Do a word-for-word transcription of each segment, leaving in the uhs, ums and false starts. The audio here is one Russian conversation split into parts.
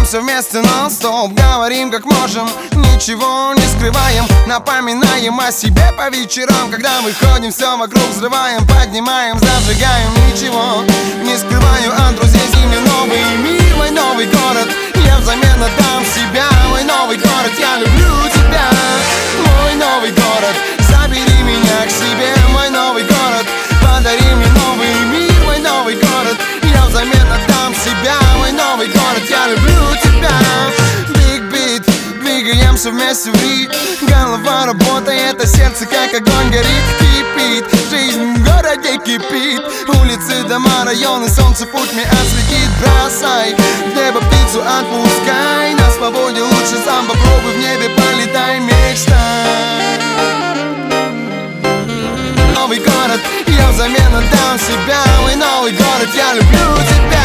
Смеемся вместе нон-стоп, говорим как можем, ничего не скрываем. Напоминаем о себе по вечерам, когда выходим, все вокруг взрываем, поднимаем, зажигаем. Ничего не скрываю от друзей, зимний новый мир, мой новый город. Я взамен отдам себя, мой новый город, я люблю тебя. Мой новый город, забери меня к себе, мой новый город. Подари мне новый мир, мой новый город. Я взамен отдам себя, мой новый город, я люблю тебя. Big beat, двигаемся вместе в ритм. Голова работает, а сердце как огонь горит. Кипит, жизнь в городе кипит. Улицы, дома, районы, солнце путь мне осветит. Бросай в небо птицу, отпускай. На свободе лучше сам попробуй, в небе полетай, мечтай. Новый город, я взамен отдам себя, мой новый город, я люблю тебя.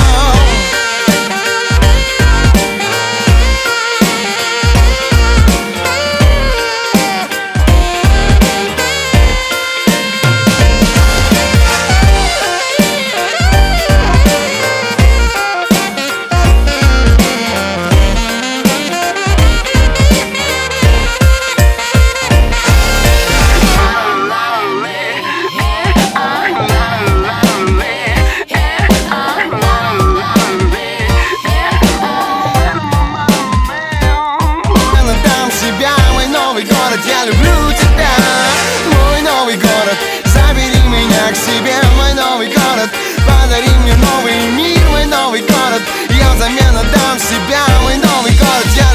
Я люблю тебя, мой новый город. Забери меня к себе, мой новый город. Подари мне новый мир, мой новый город. Я взамен отдам себя, мой новый город. Я